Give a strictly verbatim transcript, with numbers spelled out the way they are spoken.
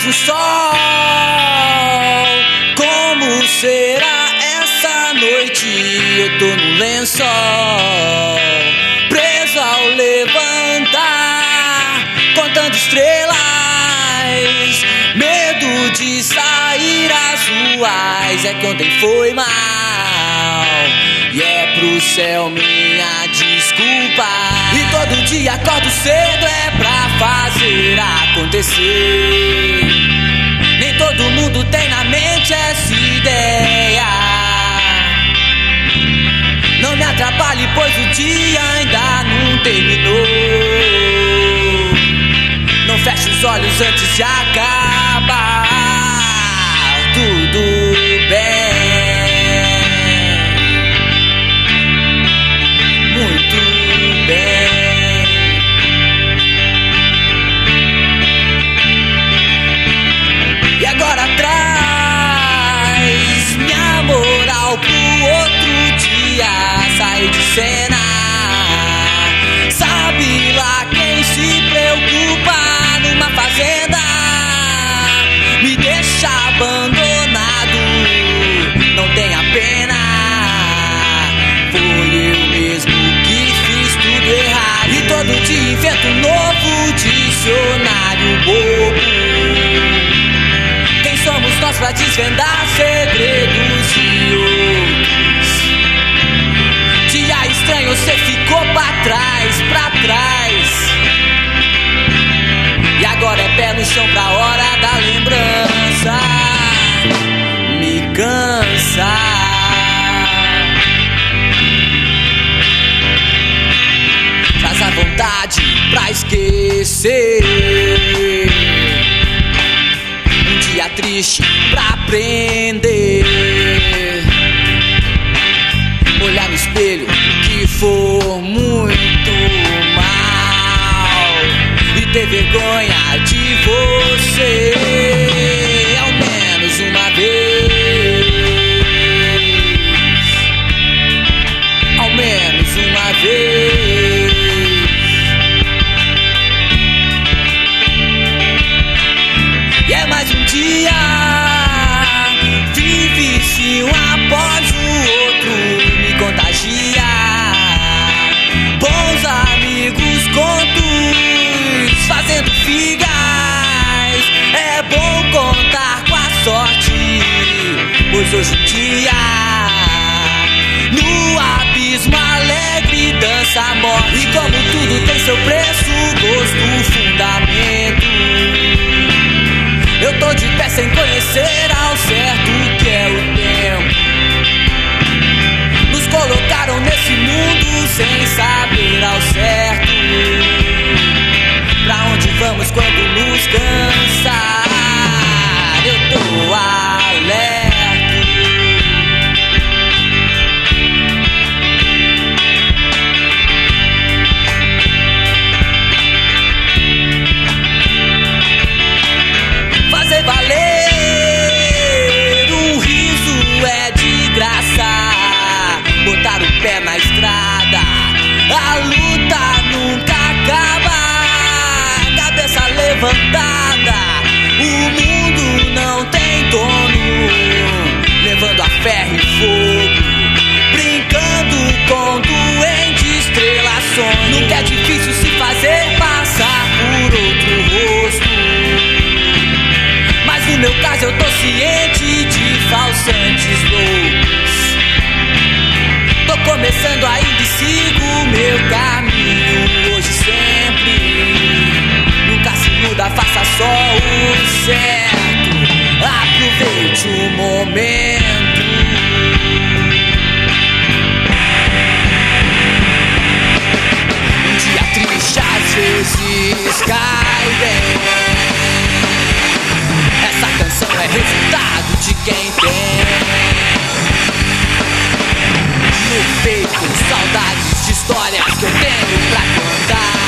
nasce o sol. Como será essa noite? Eu tô no lençol, preso ao levantar, contando estrelas, medo de sair às ruas. É que ontem foi mal, e é pro céu minha desculpa. E todo dia acordo cedo é pra fazer acontecer. Nem todo mundo tem na mente essa ideia. Não me atrapalhe, pois o dia ainda não terminou. Não feche os olhos antes de acabar. Tudo bem, muito bem. E agora traz minha moral pro outro dia sair de cena. Sabe lá quem se preocupa numa fazenda? Me deixa abandonado, não tenha pena. Foi eu mesmo que fiz tudo errado. E todo dia invento um novo dicionário bobo. Quem somos nós pra desvendar segredos de outros? Dia estranho, você ficou pra trás, pra trás. E agora é pé no chão pra hora da lembrança. Me cansa. Traz a vontade pra esquecer. Um dia triste pra aprender. Olhar no espelho que for muito mal e ter vergonha de você ao menos uma vez. Ao menos uma vez. E é mais um dia, vive-se um após o outro, me contagia. Bons amigos, contos, fazendo figas. É bom contar com a sorte, pois hoje em dia no abismo alegre dança a morte. E como tudo tem seu preço, gosto, fundamento, eu tô de pé sem conhecer ao certo o que é o tempo. Nos colocaram nesse mundo sem saber ao certo pra onde vamos quando nos cansar. Eu tô alerta. Fazer valer um riso é de graça. Botar o pé na estrada, a luta nunca acaba. Cabeça levantada, o mundo não tem dono. Levando a ferro e fogo, brincando com doentes estrelações. Nunca é difícil se fazer passar por outro rosto, mas no meu caso eu tô ciente de falsantes loucos. Tô começando ainda e sigo meu caminho. Hoje sempre, nunca se muda, faça só o certo. Aproveite o momento. Um dia triste às vezes cai bem. Essa canção é resultado de quem tem no peito saudades de histórias que eu tenho pra contar.